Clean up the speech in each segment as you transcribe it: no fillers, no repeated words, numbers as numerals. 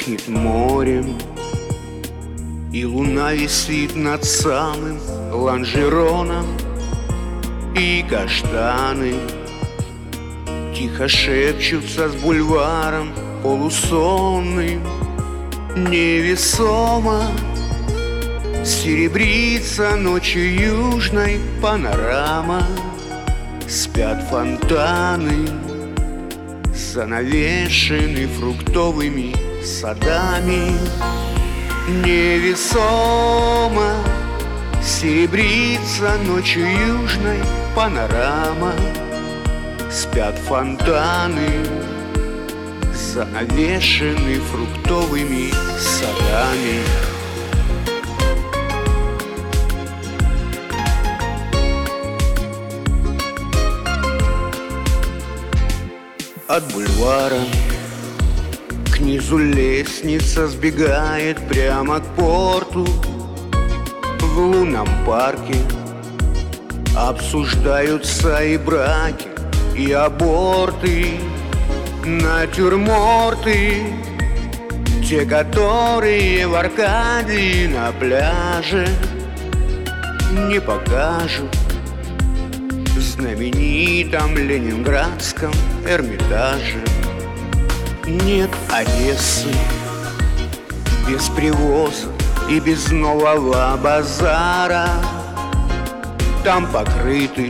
пахнет морем, и луна висит над самым лонжероном, и каштаны тихо шепчутся с бульваром полусонным. Невесомо серебрится ночью южной панорама. Спят фонтаны, занавешены фруктовыми садами. Невесомо серебрится ночью южной панорама. Спят фонтаны, занавешены фруктовыми садами. От бульвара к низу лестница сбегает прямо к порту. В лунном парке обсуждаются и браки, и аборты, натюрморты, те, которые в Аркадии на пляже не покажут в знаменитом ленинградском Эрмитаже. Нет Одессы без привоза и без нового базара. Там покрыты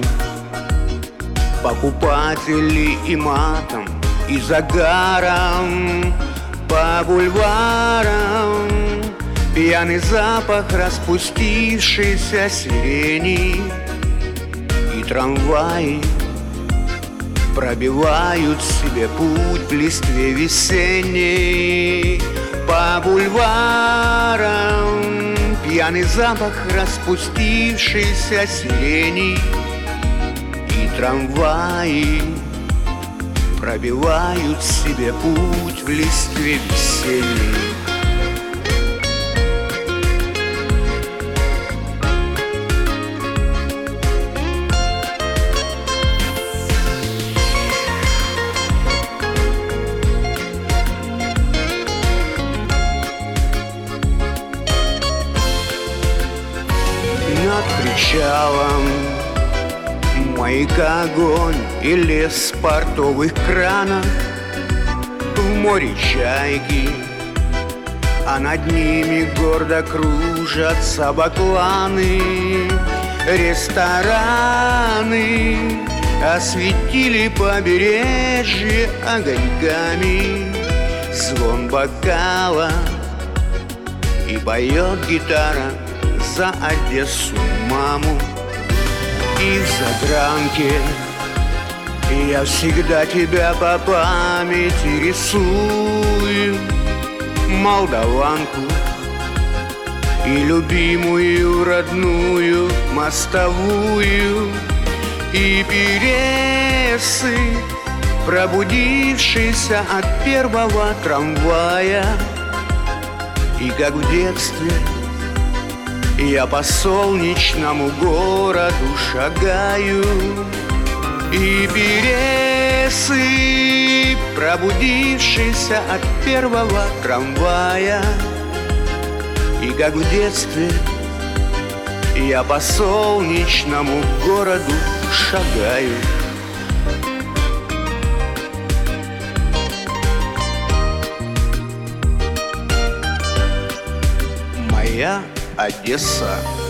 покупатели и матом, и загаром. По бульварам пьяный запах распустившейся сирени, и трамваи пробивают себе путь в листве весенней. По бульварам пьяный запах распустившейся сирени, и трамваи пробивают себе путь в листве весенней. Над причалом маяка огонь и лес портовых кранов. В море чайки, а над ними гордо кружатся бакланы. Рестораны осветили побережье огоньками. Звон бокала, и поет гитара за Одессу маму. И в загранке я всегда тебя по памяти рисую, молдаванку и любимую родную мостовую, и пересы, пробудившиеся от первого трамвая. И как в детстве я по солнечному городу шагаю, и пересы, пробудившиеся от первого трамвая. И как в детстве я по солнечному городу шагаю. Моя Одесса.